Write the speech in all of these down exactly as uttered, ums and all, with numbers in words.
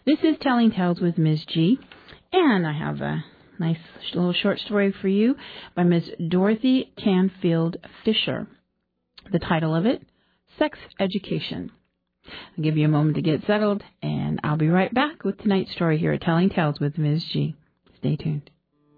This is Telling Tales with Miz G, and I have a nice little short story for you by Miss Dorothy Canfield Fisher. The title of it, Sex Education. I'll give you a moment to get settled, and I'll be right back with tonight's story here at Telling Tales with Miz G. Stay tuned.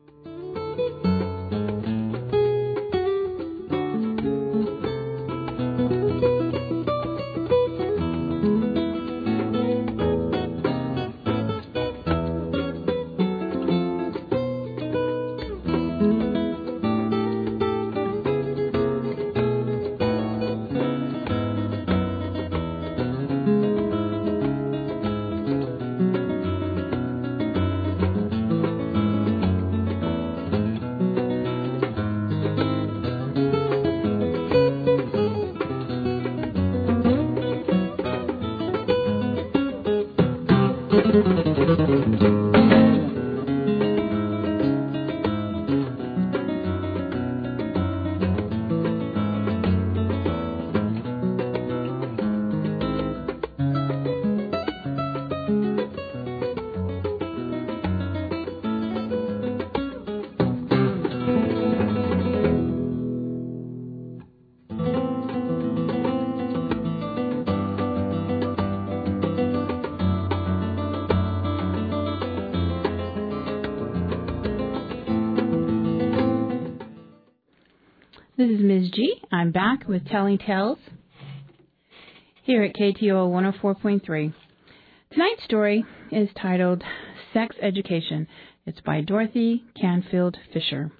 This is Miz G. I'm back with Telling Tales here at K T O one oh four point three. Tonight's story is titled Sex Education. It's by Dorothy Canfield Fisher.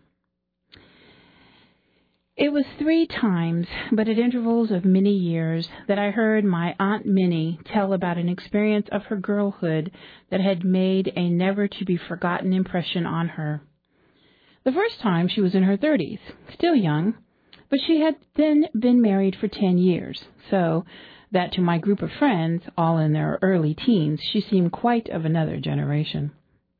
It was three times, but at intervals of many years, that I heard my Aunt Minnie tell about an experience of her girlhood that had made a never-to-be-forgotten impression on her. The first time she was in her thirties, still young, but she had then been married for ten years, so that to my group of friends, all in their early teens, she seemed quite of another generation.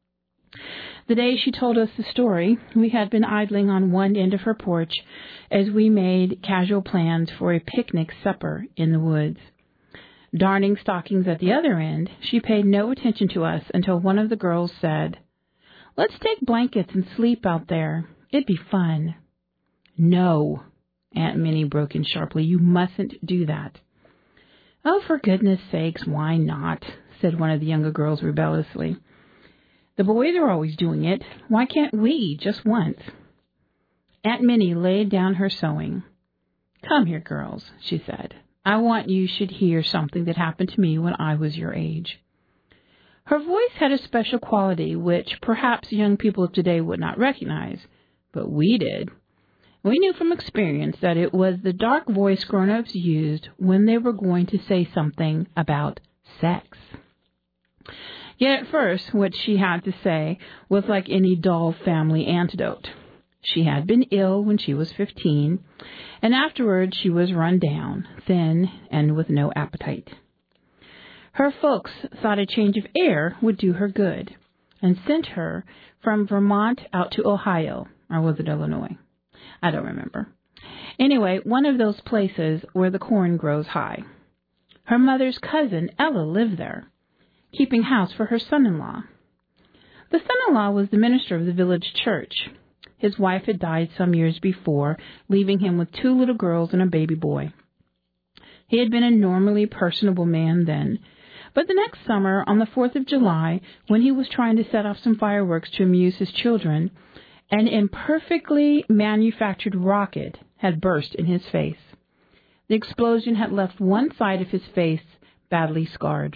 The day she told us the story, we had been idling on one end of her porch as we made casual plans for a picnic supper in the woods. Darning stockings at the other end, she paid no attention to us until one of the girls said, "Let's take blankets and sleep out there. It'd be fun." "No," Aunt Minnie broke in sharply. "You mustn't do that." "Oh, for goodness sakes, why not?" said one of the younger girls rebelliously. "The boys are always doing it. Why can't we, just once?" Aunt Minnie laid down her sewing. "Come here, girls," she said. "I want you should hear something that happened to me when I was your age." Her voice had a special quality which perhaps young people of today would not recognize, but we did. We knew from experience that it was the dark voice grown-ups used when they were going to say something about sex. Yet at first, what she had to say was like any dull family antidote. She had been ill when she was fifteen, and afterwards she was run down, thin, and with no appetite. Her folks thought a change of air would do her good, and sent her from Vermont out to Ohio, or was it Illinois? I don't remember. Anyway, one of those places where the corn grows high. Her mother's cousin, Ella, lived there, keeping house for her son-in-law. The son-in-law was the minister of the village church. His wife had died some years before, leaving him with two little girls and a baby boy. He had been a normally personable man then, but the next summer, on the fourth of July, when he was trying to set off some fireworks to amuse his children, an imperfectly manufactured rocket had burst in his face. The explosion had left one side of his face badly scarred.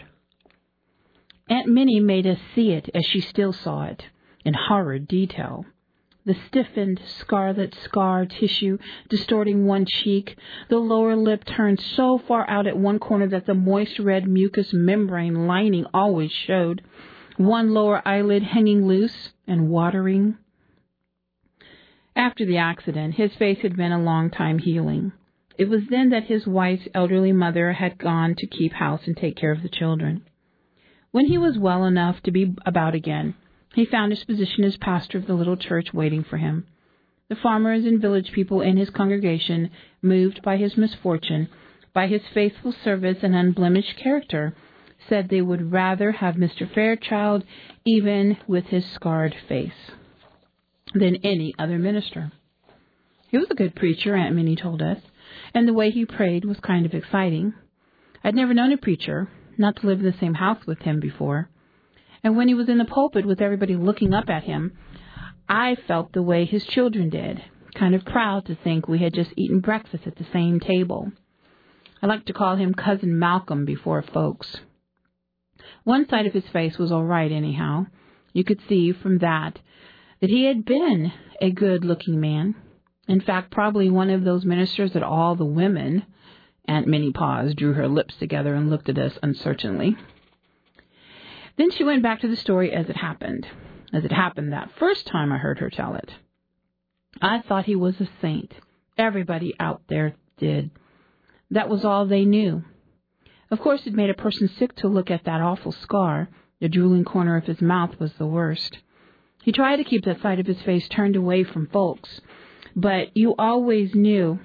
Aunt Minnie made us see it as she still saw it, in horrid detail. The stiffened scarlet scar tissue distorting one cheek, the lower lip turned so far out at one corner that the moist red mucous membrane lining always showed, one lower eyelid hanging loose and watering. After the accident, his face had been a long time healing. It was then that his wife's elderly mother had gone to keep house and take care of the children. When he was well enough to be about again, he found his position as pastor of the little church waiting for him. The farmers and village people in his congregation, moved by his misfortune, by his faithful service and unblemished character, said they would rather have Mister Fairchild, even with his scarred face, than any other minister. He was a good preacher, Aunt Minnie told us, and the way he prayed was kind of exciting. I'd never known a preacher, not to live in the same house with him before, and when he was in the pulpit with everybody looking up at him, I felt the way his children did, kind of proud to think we had just eaten breakfast at the same table. I like to call him Cousin Malcolm before folks. One side of his face was all right anyhow. You could see from that that he had been a good-looking man. In fact, probably one of those ministers that all the women, Aunt Minnie paused, drew her lips together, and looked at us uncertainly. Then she went back to the story as it happened, as it happened that first time I heard her tell it. I thought he was a saint. Everybody out there did. That was all they knew. Of course, it made a person sick to look at that awful scar. The drooling corner of his mouth was the worst. He tried to keep that side of his face turned away from folks, but you always knew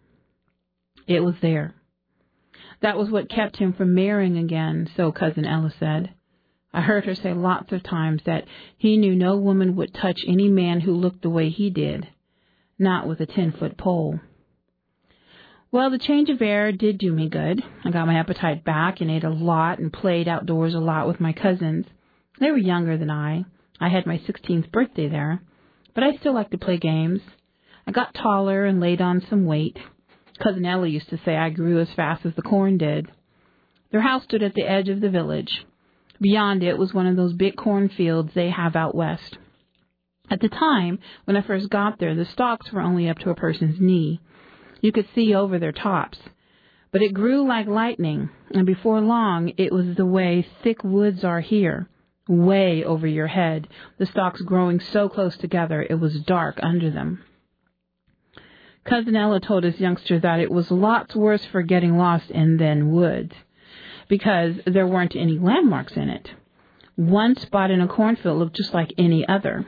it was there. That was what kept him from marrying again, so Cousin Ella said. I heard her say lots of times that he knew no woman would touch any man who looked the way he did, not with a ten-foot pole. Well, the change of air did do me good. I got my appetite back and ate a lot and played outdoors a lot with my cousins. They were younger than I. I had my sixteenth birthday there, but I still liked to play games. I got taller and laid on some weight. Cousin Ella used to say I grew as fast as the corn did. Their house stood at the edge of the village. Beyond it was one of those big cornfields they have out west. At the time, when I first got there, the stalks were only up to a person's knee. You could see over their tops. But it grew like lightning, and before long it was the way thick woods are here, way over your head, the stalks growing so close together it was dark under them. Cousin Ella told us youngsters that it was lots worse for getting lost in than woods, because there weren't any landmarks in it. One spot in a cornfield looked just like any other.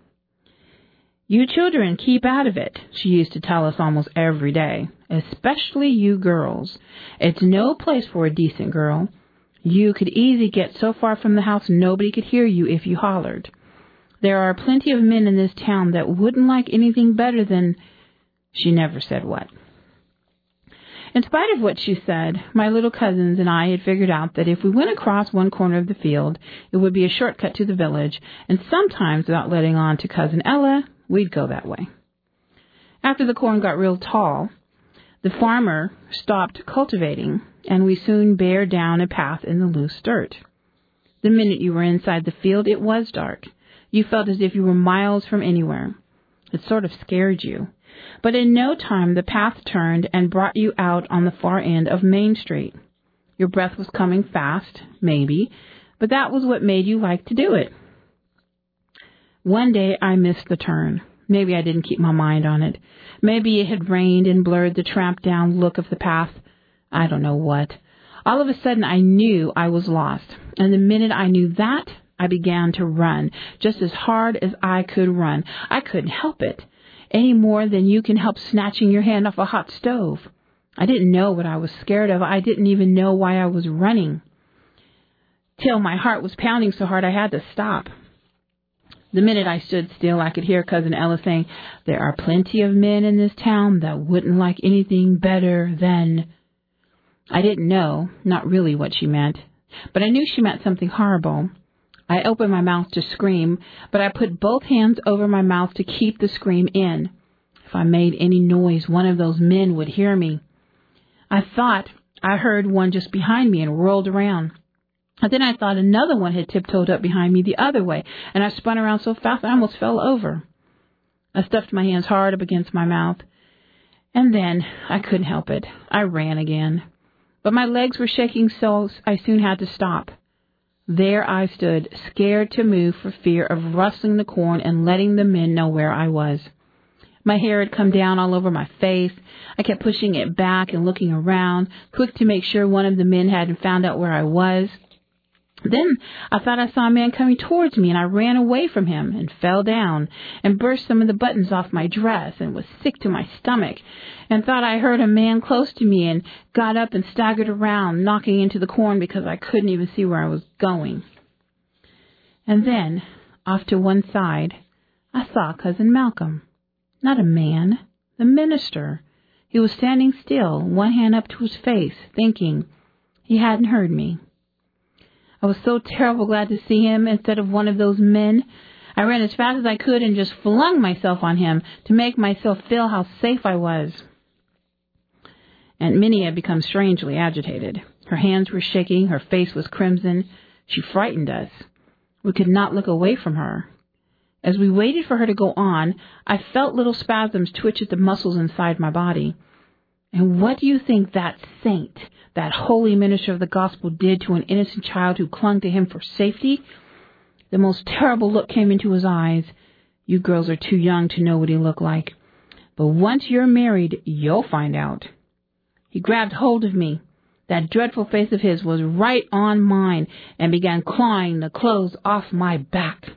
You children, keep out of it, she used to tell us almost every day, especially you girls. It's no place for a decent girl. You could easily get so far from the house nobody could hear you if you hollered. There are plenty of men in this town that wouldn't like anything better than... She never said what. In spite of what she said, my little cousins and I had figured out that if we went across one corner of the field, it would be a shortcut to the village, and sometimes, without letting on to Cousin Ella, we'd go that way. After the corn got real tall, the farmer stopped cultivating, and we soon bared down a path in the loose dirt. The minute you were inside the field, it was dark. You felt as if you were miles from anywhere. It sort of scared you. But in no time, the path turned and brought you out on the far end of Main Street. Your breath was coming fast, maybe, but that was what made you like to do it. One day I missed the turn. Maybe I didn't keep my mind on it. Maybe it had rained and blurred the tramp-down look of the path. I don't know what. All of a sudden I knew I was lost, and the minute I knew that, I began to run, just as hard as I could run. I couldn't help it, any more than you can help snatching your hand off a hot stove. I didn't know what I was scared of. I didn't even know why I was running, till my heart was pounding so hard I had to stop. The minute I stood still, I could hear Cousin Ella saying, "There are plenty of men in this town that wouldn't like anything better than..." I didn't know, not really what she meant, but I knew she meant something horrible. I opened my mouth to scream, but I put both hands over my mouth to keep the scream in. If I made any noise, one of those men would hear me. I thought I heard one just behind me and whirled around. And then I thought another one had tiptoed up behind me the other way, and I spun around so fast I almost fell over. I stuffed my hands hard up against my mouth, and then I couldn't help it. I ran again. But my legs were shaking so I soon had to stop. There I stood, scared to move for fear of rustling the corn and letting the men know where I was. My hair had come down all over my face. I kept pushing it back and looking around, quick to make sure one of the men hadn't found out where I was. Then I thought I saw a man coming towards me, and I ran away from him and fell down and burst some of the buttons off my dress and was sick to my stomach and thought I heard a man close to me and got up and staggered around, knocking into the corn because I couldn't even see where I was going. And then, off to one side, I saw Cousin Malcolm. Not a man, the minister. He was standing still, one hand up to his face, thinking. He hadn't heard me. I was so terrible glad to see him instead of one of those men. I ran as fast as I could and just flung myself on him to make myself feel how safe I was. Aunt Minnie had become strangely agitated. Her hands were shaking, her face was crimson. She frightened us. We could not look away from her. As we waited for her to go on, I felt little spasms twitch at the muscles inside my body. And what do you think that saint, that holy minister of the gospel, did to an innocent child who clung to him for safety? The most terrible look came into his eyes. You girls are too young to know what he looked like. But once you're married, you'll find out. He grabbed hold of me. That dreadful face of his was right on mine and began clawing the clothes off my back.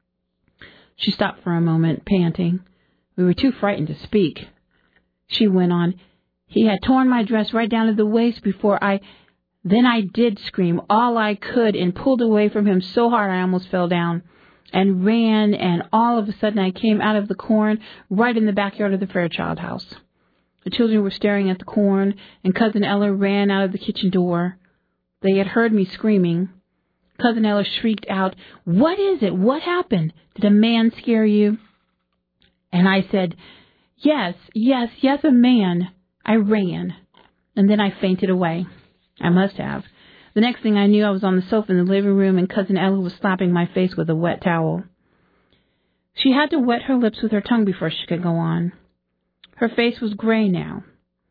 She stopped for a moment, panting. We were too frightened to speak. She went on, he had torn my dress right down to the waist before I... Then I did scream all I could and pulled away from him so hard I almost fell down and ran, and all of a sudden I came out of the corn right in the backyard of the Fairchild house. The children were staring at the corn, and Cousin Ella ran out of the kitchen door. They had heard me screaming. Cousin Ella shrieked out, "What is it? What happened? Did a man scare you?" And I said, yes, yes, yes, a man. I ran, and then I fainted away. I must have. The next thing I knew, I was on the sofa in the living room, and Cousin Ella was slapping my face with a wet towel. She had to wet her lips with her tongue before she could go on. Her face was gray now.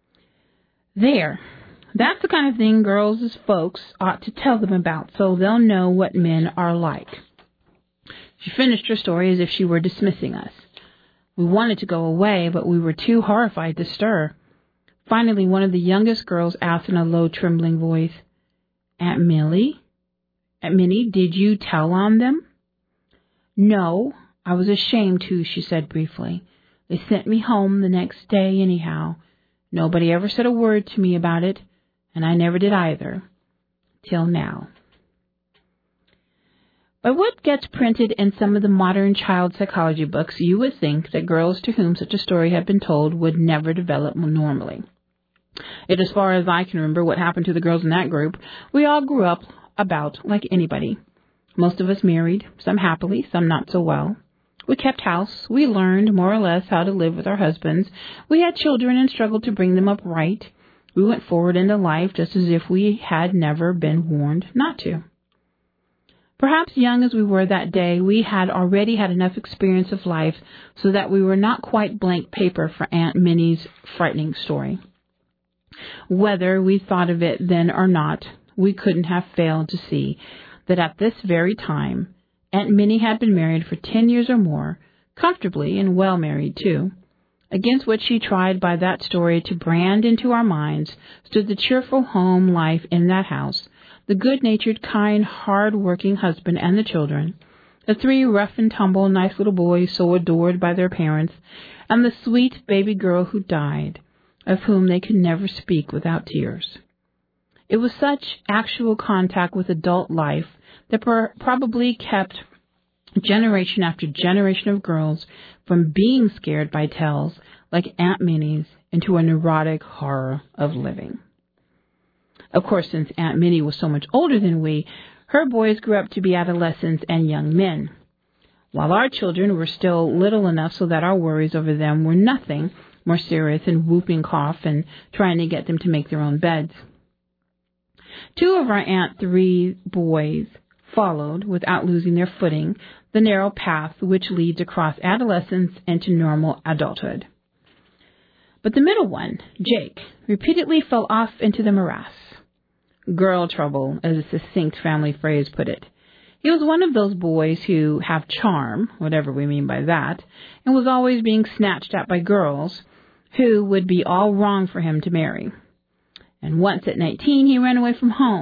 There. That's the kind of thing girls as folks ought to tell them about, so they'll know what men are like. She finished her story as if she were dismissing us. We wanted to go away, but we were too horrified to stir. Finally, one of the youngest girls asked in a low, trembling voice, Aunt Millie? Aunt Minnie, did you tell on them? No, I was ashamed to, she said briefly. They sent me home the next day anyhow. Nobody ever said a word to me about it, and I never did either, till now. By what gets printed in some of the modern child psychology books, you would think that girls to whom such a story had been told would never develop normally. Yet as far as I can remember what happened to the girls in that group, we all grew up about like anybody. Most of us married, some happily, some not so well. We kept house. We learned more or less how to live with our husbands. We had children and struggled to bring them up right. We went forward into life just as if we had never been warned not to. Perhaps young as we were that day, we had already had enough experience of life so that we were not quite blank paper for Aunt Minnie's frightening story. Whether we thought of it then or not, we couldn't have failed to see that at this very time, Aunt Minnie had been married for ten years or more, comfortably and well married too. Against what she tried by that story to brand into our minds stood the cheerful home life in that house, the good-natured, kind, hard-working husband and the children, the three rough-and-tumble, nice little boys so adored by their parents, and the sweet baby girl who died, of whom they could never speak without tears. It was such actual contact with adult life that per- probably kept generation after generation of girls from being scared by tales like Aunt Minnie's into a neurotic horror of living. Of course, since Aunt Minnie was so much older than we, her boys grew up to be adolescents and young men, while our children were still little enough so that our worries over them were nothing more serious than whooping cough and trying to get them to make their own beds. Two of our Aunt Three boys followed, without losing their footing, the narrow path which leads across adolescence into normal adulthood. But the middle one, Jake, repeatedly fell off into the morass. Girl trouble, as a succinct family phrase put it. He was one of those boys who have charm, whatever we mean by that, and was always being snatched at by girls who would be all wrong for him to marry. And once at nineteen, he ran away from home,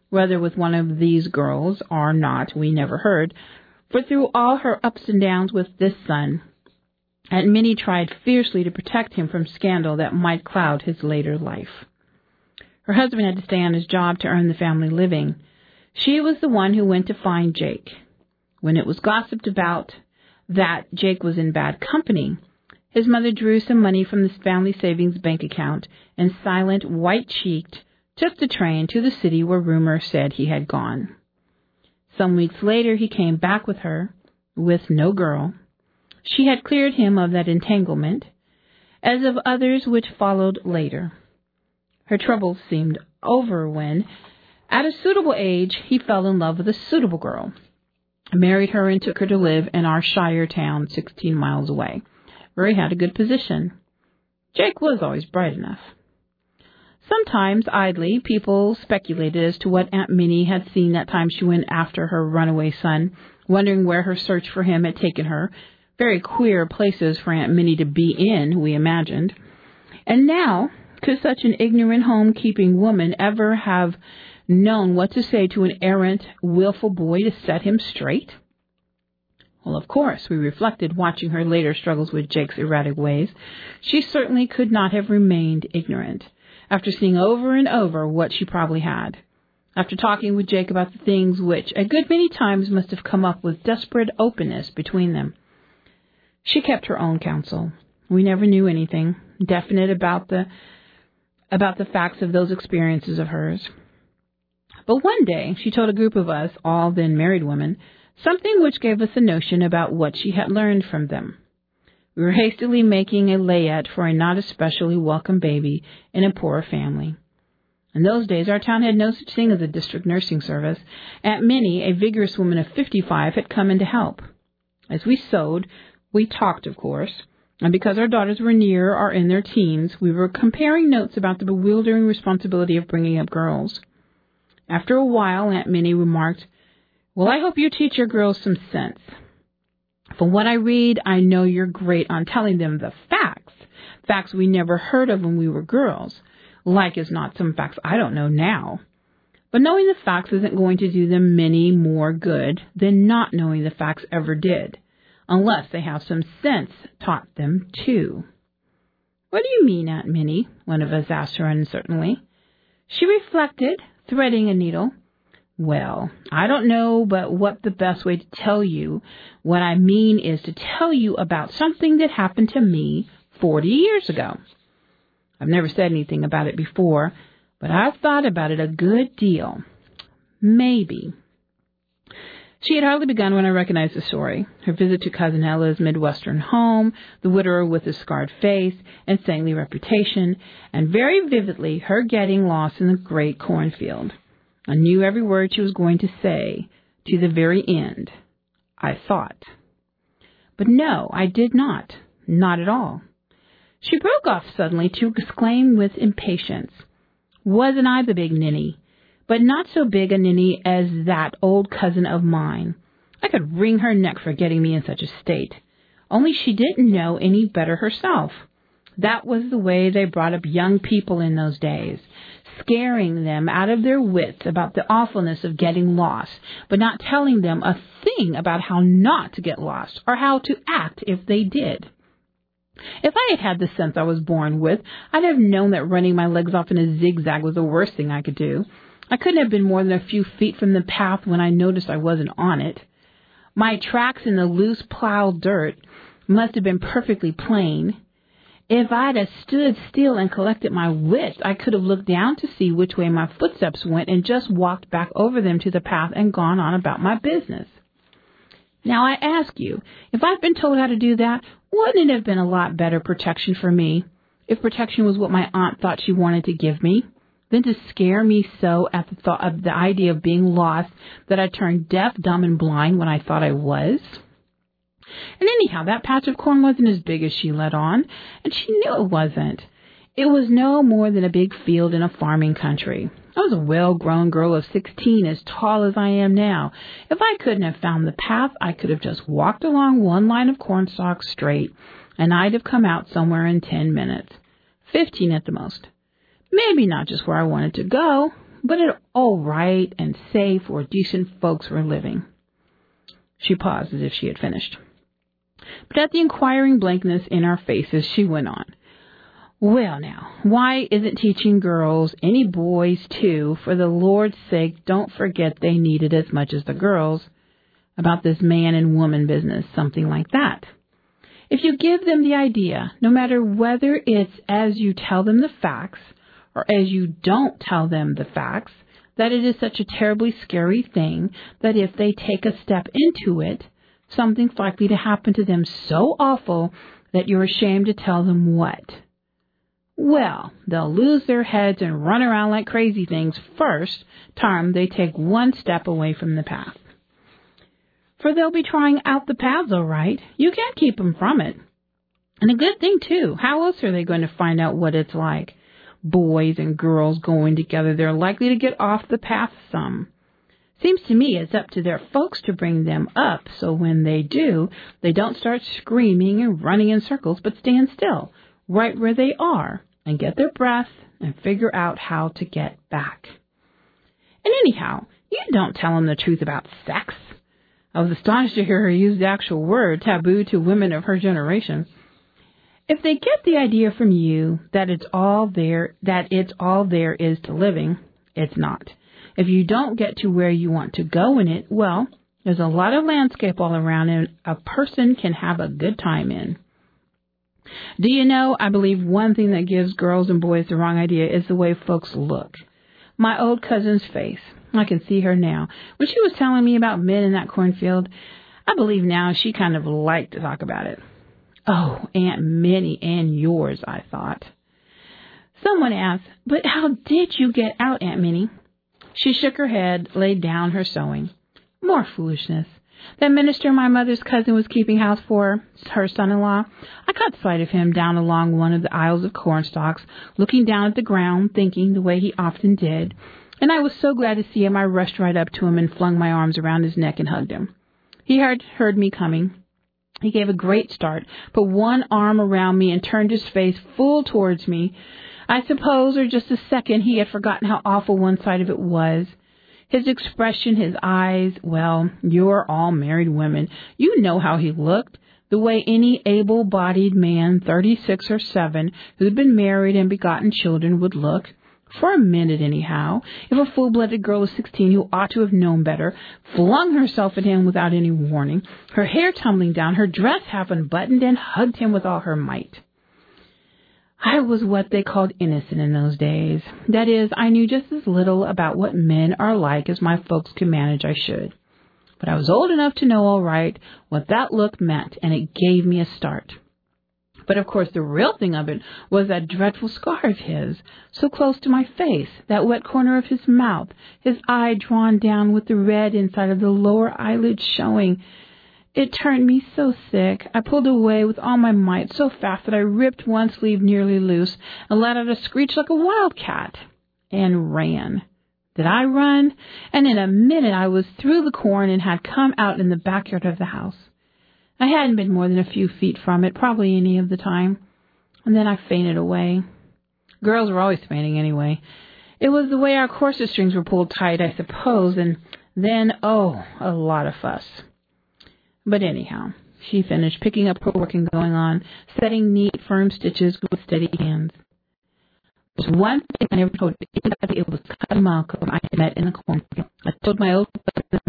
Whether with one of these girls or not, we never heard, for through all her ups and downs with this son, Aunt Minnie tried fiercely to protect him from scandal that might cloud his later life. Her husband had to stay on his job to earn the family living. She was the one who went to find Jake. When it was gossiped about that Jake was in bad company, his mother drew some money from the family savings bank account and, silent, white-cheeked, took the train to the city where rumor said he had gone. Some weeks later, he came back with her, with no girl. She had cleared him of that entanglement, as of others which followed later. Her troubles seemed over when, at a suitable age, he fell in love with a suitable girl, married her and took her to live in our shire town sixteen miles away, where he had a good position. Jake was always bright enough. Sometimes, idly, people speculated as to what Aunt Minnie had seen that time she went after her runaway son, wondering where her search for him had taken her. Very queer places for Aunt Minnie to be in, we imagined. And now, could such an ignorant home-keeping woman ever have known what to say to an errant, willful boy to set him straight? Well, of course, we reflected, watching her later struggles with Jake's erratic ways. She certainly could not have remained ignorant, after seeing over and over what she probably had. After talking with Jake about the things which a good many times must have come up with desperate openness between them. She kept her own counsel. We never knew anything definite about the about the facts of those experiences of hers. But one day she told a group of us, all then married women, something which gave us a notion about what she had learned from them. We were hastily making a layette for a not especially welcome baby in a poor family. In those days, our town had no such thing as a district nursing service. Aunt Minnie, a vigorous woman of fifty-five, had come in to help. As we sewed, we talked, of course, and because our daughters were near or in their teens, we were comparing notes about the bewildering responsibility of bringing up girls. After a while, Aunt Minnie remarked, "Well, I hope you teach your girls some sense. From what I read, I know you're great on telling them the facts, facts we never heard of when we were girls, like as not some facts I don't know now. But knowing the facts isn't going to do them many more good than not knowing the facts ever did, unless they have some sense taught them too." "What do you mean, Aunt Minnie?" one of us asked her uncertainly. She reflected, threading a needle. "Well, I don't know but what the best way to tell you what I mean is to tell you about something that happened to me forty years ago. I've never said anything about it before, but I've thought about it a good deal. Maybe." She had hardly begun when I recognized the story. Her visit to Cousin Ella's Midwestern home, the widower with the scarred face and saintly reputation, and very vividly her getting lost in the great cornfield. I knew every word she was going to say, to the very end, I thought. But no, I did not. Not at all. She broke off suddenly to exclaim with impatience, "Wasn't I the big ninny? But not so big a ninny as that old cousin of mine. I could wring her neck for getting me in such a state. Only she didn't know any better herself. That was the way they brought up young people in those days, scaring them out of their wits about the awfulness of getting lost, but not telling them a thing about how not to get lost or how to act if they did. If I had had the sense I was born with, I'd have known that running my legs off in a zigzag was the worst thing I could do. I couldn't have been more than a few feet from the path when I noticed I wasn't on it. My tracks in the loose plowed dirt must have been perfectly plain. If I'd have stood still and collected my wits, I could have looked down to see which way my footsteps went and just walked back over them to the path and gone on about my business. Now I ask you, if I'd been told how to do that, wouldn't it have been a lot better protection for me, if protection was what my aunt thought she wanted to give me, than to scare me so at the thought of the idea of being lost that I turned deaf, dumb, and blind when I thought I was? And anyhow, that patch of corn wasn't as big as she let on, and she knew it wasn't. It was no more than a big field in a farming country. I was a well-grown girl of sixteen, as tall as I am now. If I couldn't have found the path, I could have just walked along one line of corn stalks straight, and I'd have come out somewhere in ten minutes. Fifteen at the most. Maybe not just where I wanted to go, but it's all right and safe where decent folks were living. She paused as if she had finished. But at the inquiring blankness in our faces, she went on. Well, now, why isn't teaching girls, any boys too, for the Lord's sake, don't forget they need it as much as the girls, about this man and woman business, something like that. If you give them the idea, no matter whether it's as you tell them the facts or as you don't tell them the facts, that it is such a terribly scary thing that if they take a step into it, something's likely to happen to them so awful that you're ashamed to tell them what. Well, they'll lose their heads and run around like crazy things first time they take one step away from the path. For they'll be trying out the paths all right. You can't keep them from it. And a good thing, too. How else are they going to find out what it's like? Boys and girls going together, they're likely to get off the path some. Seems to me it's up to their folks to bring them up, so when they do, they don't start screaming and running in circles, but stand still, right where they are, and get their breath and figure out how to get back. And anyhow, you don't tell them the truth about sex. I was astonished to hear her use the actual word, taboo to women of her generation. If they get the idea from you that it's all there, that it's all there is to living, it's not. If you don't get to where you want to go in it, well, there's a lot of landscape all around and a person can have a good time in. Do you know, I believe one thing that gives girls and boys the wrong idea is the way folks look. My old cousin's face. I can see her now. When she was telling me about men in that cornfield, I believe now she kind of liked to talk about it. Oh, Aunt Minnie and yours, I thought. Someone asked, but how did you get out, Aunt Minnie? She shook her head, laid down her sewing. More foolishness. That minister my mother's cousin was keeping house for, her son-in-law, I caught sight of him down along one of the aisles of cornstalks, looking down at the ground, thinking the way he often did. And I was so glad to see him, I rushed right up to him and flung my arms around his neck and hugged him. He had heard me coming. He gave a great start, put one arm around me and turned his face full towards me. I suppose, or just a second, he had forgotten how awful one side of it was. His expression, his eyes, well, you're all married women. You know how he looked. The way any able-bodied man, thirty-six or seven, who'd been married and begotten children would look. For a minute, anyhow, if a full-blooded girl of sixteen who ought to have known better flung herself at him without any warning, her hair tumbling down, her dress half unbuttoned, and hugged him with all her might. I was what they called innocent in those days. That is, I knew just as little about what men are like as my folks could manage I should. But I was old enough to know all right what that look meant, and it gave me a start. But, of course, the real thing of it was that dreadful scar of his, so close to my face, that wet corner of his mouth, his eye drawn down with the red inside of the lower eyelid showing. It turned me so sick. I pulled away with all my might so fast that I ripped one sleeve nearly loose and let out a screech like a wildcat and ran. Did I run? And in a minute I was through the corn and had come out in the backyard of the house. I hadn't been more than a few feet from it, probably any of the time. And then I fainted away. Girls were always fainting anyway. It was the way our corset strings were pulled tight, I suppose, and then, oh, a lot of fuss. But anyhow, she finished, picking up her work and going on, setting neat, firm stitches with steady hands. There's one thing I never told anybody. It was Cousin Malcolm I had met in the cornfield. I told my old cousin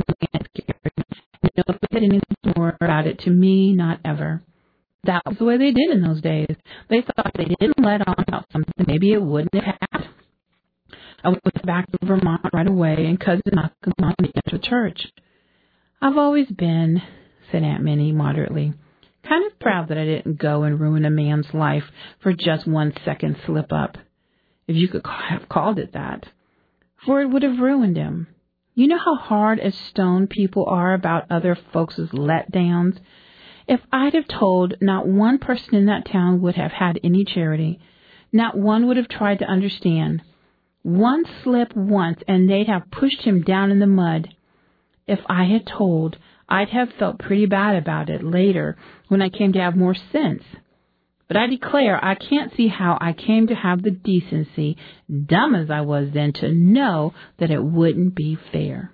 and nobody said anything more about it to me, not ever. That was the way they did in those days. They thought if they didn't let on about something, maybe it wouldn't have happened. I went back to Vermont right away, and Cousin Malcolm wanted me to church. I've always been, said Aunt Minnie moderately, kind of proud that I didn't go and ruin a man's life for just one second slip up, if you could have called it that, for it would have ruined him. You know how hard as stone people are about other folks' letdowns? If I'd have told, not one person in that town would have had any charity. Not one would have tried to understand. One slip once, and they'd have pushed him down in the mud. If I had told, I'd have felt pretty bad about it later when I came to have more sense. But I declare I can't see how I came to have the decency, dumb as I was then, to know that it wouldn't be fair.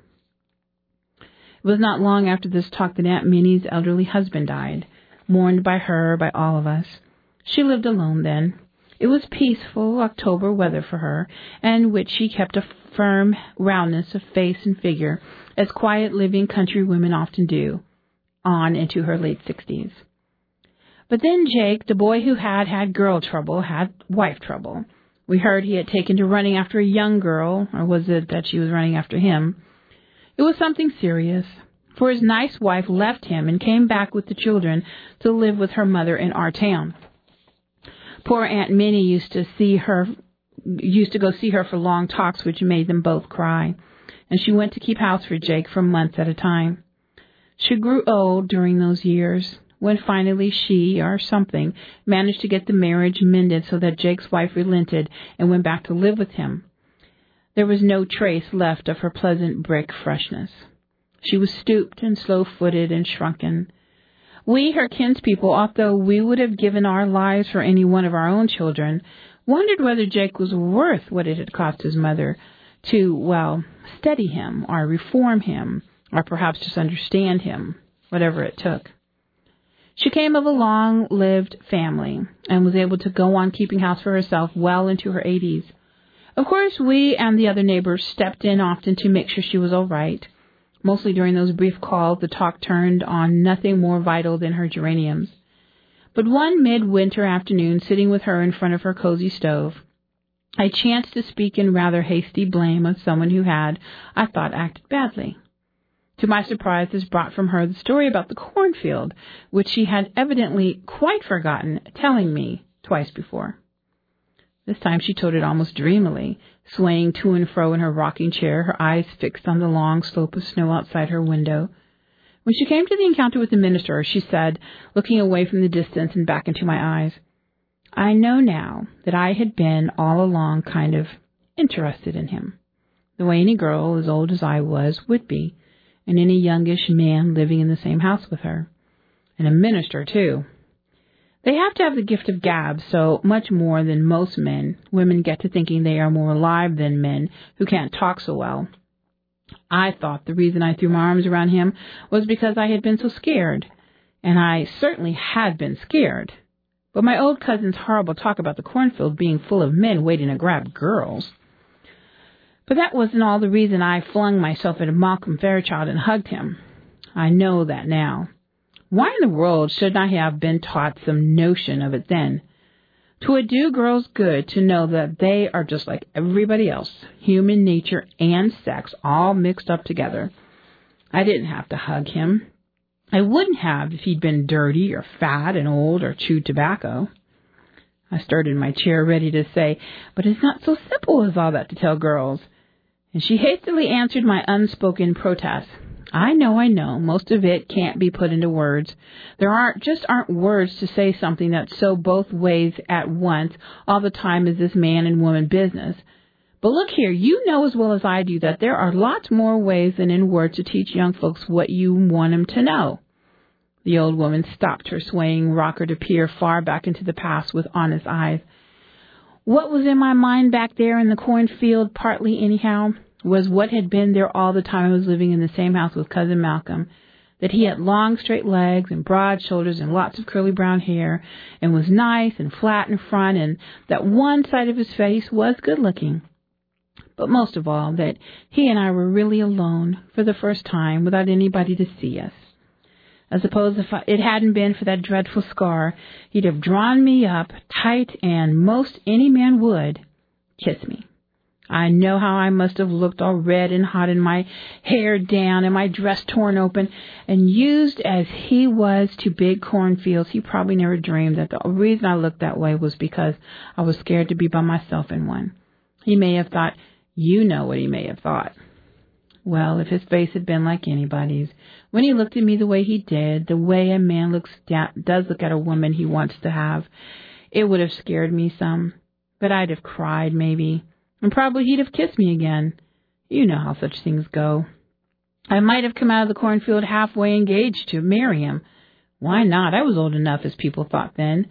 It was not long after this talk that Aunt Minnie's elderly husband died, mourned by her, by all of us. She lived alone then. It was peaceful October weather for her, and which she kept a firm roundness of face and figure, as quiet living country women often do, on into her late sixties. But then Jake, the boy who had had girl trouble, had wife trouble. We heard he had taken to running after a young girl, or was it that she was running after him? It was something serious, for his nice wife left him and came back with the children to live with her mother in our town. Poor Aunt Minnie used to see her, used to go see her for long talks, which made them both cry, and she went to keep house for Jake for months at a time. She grew old during those years, when finally she, or something, managed to get the marriage mended so that Jake's wife relented and went back to live with him. There was no trace left of her pleasant brick freshness. She was stooped and slow-footed and shrunken. We, her kinspeople, although we would have given our lives for any one of our own children, wondered whether Jake was worth what it had cost his mother to, well, steady him or reform him or perhaps just understand him, whatever it took. She came of a long-lived family and was able to go on keeping house for herself well into her eighties. Of course, we and the other neighbors stepped in often to make sure she was all right. Mostly during those brief calls, the talk turned on nothing more vital than her geraniums. But one midwinter afternoon, sitting with her in front of her cozy stove, I chanced to speak in rather hasty blame of someone who had, I thought, acted badly. To my surprise, this brought from her the story about the cornfield, which she had evidently quite forgotten telling me twice before. This time she told it almost dreamily, swaying to and fro in her rocking chair, her eyes fixed on the long slope of snow outside her window. When she came to the encounter with the minister, she said, looking away from the distance and back into my eyes, I know now that I had been all along kind of interested in him, the way any girl as old as I was would be, and any youngish man living in the same house with her. And a minister, too. They have to have the gift of gab, so much more than most men, women get to thinking they are more alive than men who can't talk so well. I thought the reason I threw my arms around him was because I had been so scared, and I certainly had been scared. But my old cousin's horrible talk about the cornfield being full of men waiting to grab girls. But that wasn't all the reason I flung myself at Malcolm Fairchild and hugged him. I know that now. Why in the world shouldn't I have been taught some notion of it then? 'Twould do girls good to know that they are just like everybody else, human nature and sex all mixed up together. I didn't have to hug him. I wouldn't have if he'd been dirty or fat and old or chewed tobacco. I stirred in my chair ready to say, but it's not so simple as all that to tell girls. And she hastily answered my unspoken protest. I know, I know, most of it can't be put into words. There aren't, just aren't words to say something that's so both ways at once all the time as this man and woman business. But look here, you know as well as I do that there are lots more ways than in words to teach young folks what you want them to know. The old woman stopped her swaying rocker to peer far back into the past with honest eyes. What was in my mind back there in the cornfield, partly anyhow, was what had been there all the time I was living in the same house with Cousin Malcolm, that he had long straight legs and broad shoulders and lots of curly brown hair and was nice and flat in front, and that one side of his face was good looking. But most of all, that he and I were really alone for the first time without anybody to see us. I suppose if it hadn't been for that dreadful scar, he'd have drawn me up tight and most any man would kiss me. I know how I must have looked all red and hot and my hair down and my dress torn open, and used as he was to big cornfields, he probably never dreamed that the reason I looked that way was because I was scared to be by myself in one. He may have thought, you know what he may have thought. Well, if his face had been like anybody's, when he looked at me the way he did, the way a man looks down, does look at a woman he wants to have, it would have scared me some. But I'd have cried, maybe, and probably he'd have kissed me again. You know how such things go. I might have come out of the cornfield halfway engaged to marry him. Why not? I was old enough, as people thought then.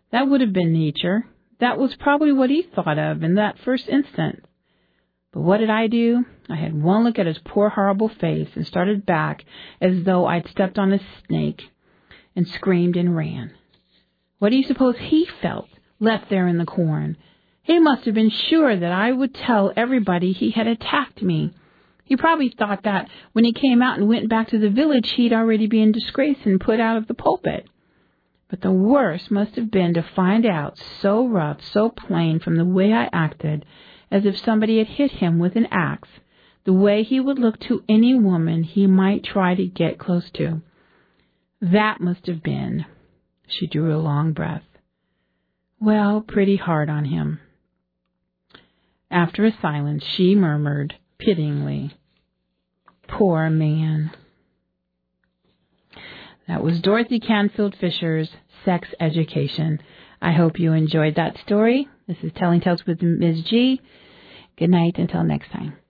That would have been nature. That was probably what he thought of in that first instant. But what did I do? I had one look at his poor, horrible face and started back as though I'd stepped on a snake and screamed and ran. What do you suppose he felt, left there in the corn? He must have been sure that I would tell everybody he had attacked me. He probably thought that when he came out and went back to the village, he'd already be in disgrace and put out of the pulpit. But the worst must have been to find out so rough, so plain from the way I acted, as if somebody had hit him with an axe, the way he would look to any woman he might try to get close to. That must have been. She drew a long breath. Well, pretty hard on him. After a silence, she murmured pityingly, "Poor man." That was Dorothy Canfield Fisher's Sex Education. I hope you enjoyed that story. This is Telling Tales with Miz G. Good night until next time.